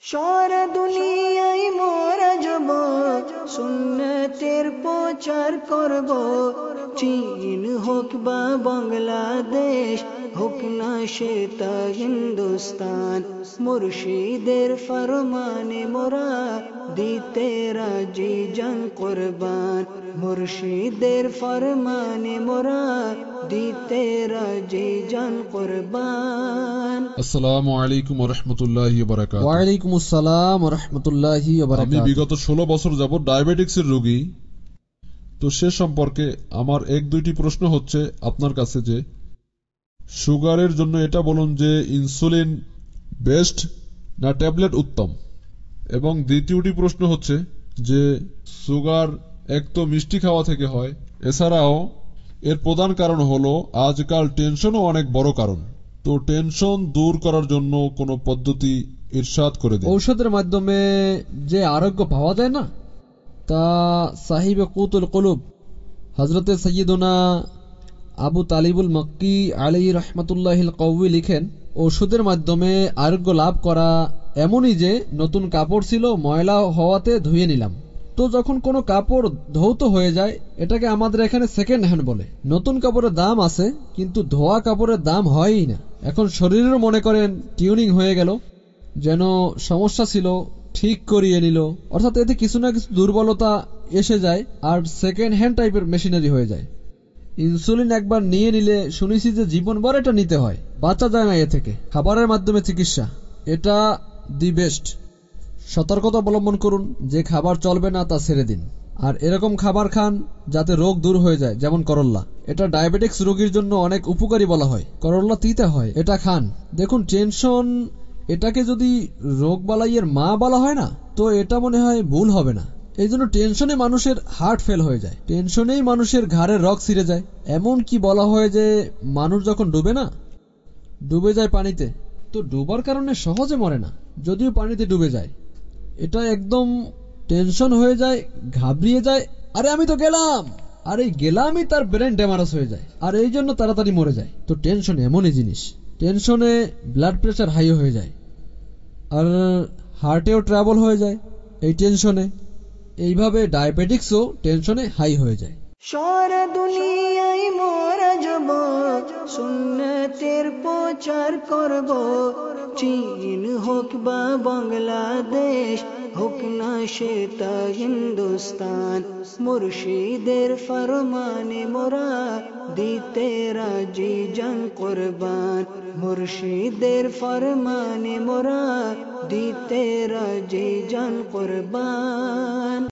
সারা দুনিয়ায় মোরা যাব, সুন্নতের প্রচার করব। চীন হোক বা বাংলাদেশ, হোক না সেটা হিন্দুস্তান, মুর্শিদের ফরমানে মোরা দিতে রাজি জান কুরবান। মুর্শিদের ফরমানে মোরা দিতে রাজি জান কুরবান। আসসালামু আলাইকুম ওয়া রাহমাতুল্লাহি ওয়া বারাকাতুহু। ওয়া আলাইকুম আসসালাম ওয়া রাহমাতুল্লাহি ওয়া বারাকাতুহু। আমি বিগত 16 বছর যাবত ডায়াবেটিক্সের রোগী। তো সে সম্পর্কে আমার এক দুইটি প্রশ্ন হচ্ছে আপনার কাছে, যে সুগারের জন্য এটা বলুন যে ইনসুলিন বেস্ট না ট্যাবলেট উত্তম, এবং দ্বিতীয়টি প্রশ্ন হচ্ছে যে সুগার এক তো মিষ্টি খাওয়া থেকে হয়, এছাড়াও এর প্রধান কারণ হলো আজকাল টেনশনও অনেক বড় কারণ। তো টেনশন দূর করার জন্য কোনো পদ্ধতি ইরশাদ করে দিন। ঔষধের মাধ্যমে যে আরোগ্য পাওয়া যায় না, তা সাহিবে কুতুল কুলুব হযরতে সাইয়্যিদুনা আবু তালিবুল মক্কি আলাইহি রাহমাতুল্লাহিল কওয়ি লিখেন, ঔষধের মাধ্যমে আরোগ্য লাভ করা এমনই যে নতুন কাপড় ছিল, ময়লা হওয়াতে ধুয়ে নিলাম। তো যখন কোনো কাপড় ধৌত হয়ে যায়, এটাকে আমাদের এখানে সেকেন্ড হ্যান্ড বলে। নতুন কাপড়ের দাম আছে, কিন্তু ধোয়া কাপড়ের দাম হয়ই না। এখন শরীরের মনে করেন টিউনিং হয়ে গেল, যেন সমস্যা ছিল ঠিক করিয়ে নিল, অর্থাৎ এতে কিছু না কিছু দুর্বলতা এসে যায় আর সেকেন্ড হ্যান্ড টাইপের মেশিনারি হয়ে যায়। ইনসুলিন একবার নিয়ে নিলে শুনেছি যে জীবনভর এটা নিতে হয়, বাঁচা যায় না এ থেকে। খাবারের মাধ্যমে চিকিৎসা, এটা দি বেস্ট। সতর্কতা অবলম্বন করুন, যে খাবার চলবে না তা ছেড়ে দিন, আর এরকম খাবার খান যাতে রোগ দূর হয়ে যায়, যেমন করল্লা। এটা ডায়াবেটিক্স রোগীর জন্য অনেক উপকারী বলা হয়। করল্লা তিতে হয়, এটা খান। দেখুন, টেনশন এটাকে যদি রোগ বালাইয়ের মা বলা হয় না, তো এটা মনে হয় ভুল হবে না। এই জন্য টেনশনে মানুষের হার্ট ফেল হয়ে যায়, টেনশনেই মানুষের ঘাড়ের রগ ছিঁড়ে যায়। এমন কি বলা হয় যে মানুষ যখন ডুবে যায় পানিতে, তো ডুবার কারণে সহজে মরে না, যদিও পানিতে ডুবে যায়। এটা একদম টেনশন হয়ে যায়, ঘাবড়িয়ে যায়, আরে আমি তো গেলাম, আর এই গেলামই তার ব্রেন ড্যামারেজ হয়ে যায়, আর এই জন্য তাড়াতাড়ি মরে যায়। তো টেনশন এমনই জিনিস, টেনশনে ব্লাড প্রেশার হাই হয়ে যায়, আর হার্টেও ট্রাবল হয়ে যায় এই টেনশনে। এইভাবে ডায়াবেটিক্সও টেনশনে হাই হয়ে যায়। সারা দুনিয়ায় মোরা যাব, সুন্নতের প্রচার করব। চীন হোক বা বাংলাদেশ, হোক না সেটা হিন্দুস্তান, মুর্শিদের ফরমানে মোরা দিতে রাজি জান কুরবান। মুর্শিদের ফরমানে মোরা দিতে রাজি জান কুরবান।